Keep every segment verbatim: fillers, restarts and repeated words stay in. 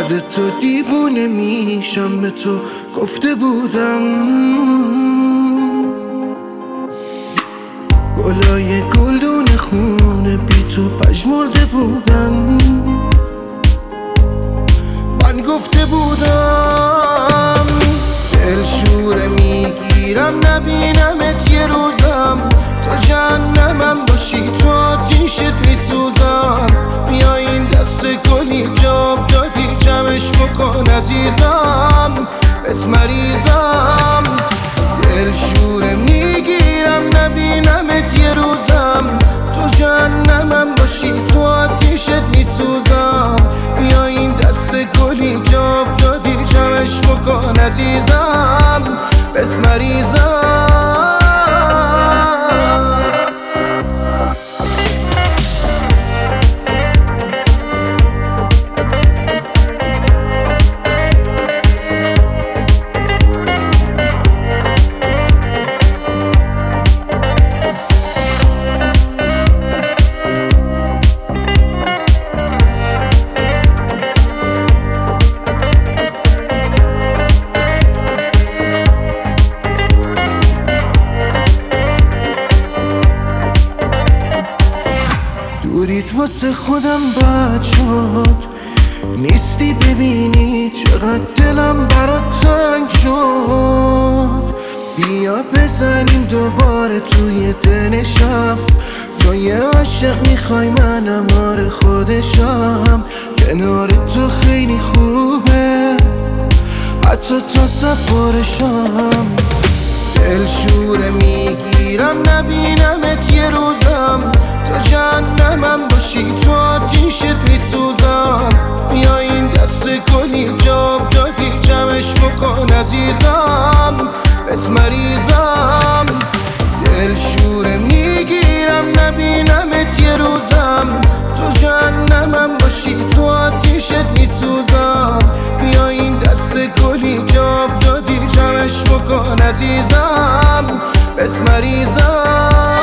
خودتو دیوونه میشم، به تو گفته بودم. گلای گلدون خونه بی تو پژمرده بودن. من گفته بودم دلشوره میگیرم نبینمت یه روزم، تا جهنمم باشی تو آتیشت میسوزم. بیا این دست گلی جاب دادی جمعش بکن عزیزم، بهت مریضم. دلشوره میگیرم نبینمت یه روزم، تو جهنمم باشی تو آتیشت میسوزم. بیا این دست گلی جاب دادی جمعش بکن عزیزم، بهت مریضم. دوریت واسه خودم بد شد، نیستی ببینی چقدر دلم برات تنگ شد. بیا بزنیم دوباره توی دل شب، تو یه عاشق میخوای منم آره خودشم. کنار تو خیلی خوبه حتی تا سفارشم. دلشوره میگیرم نبینمت یه روزم، تو جهنمم باشی تو آتیشت میسوزم. بیا این دست گلی جاب دادی جمعش بکن عزیزم، بهت مریضم. دلشوره میگیرم نبینمت یه روزم، تو جهنمم باشی تو آتیشت میسوزم. بیا این دست گلی جاب دادی جمعش بکن عزیزم، بهت مریضم.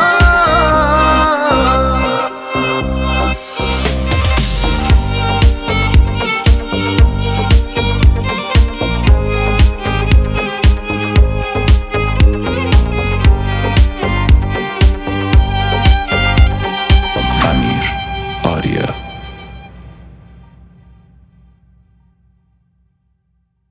امیر آریا.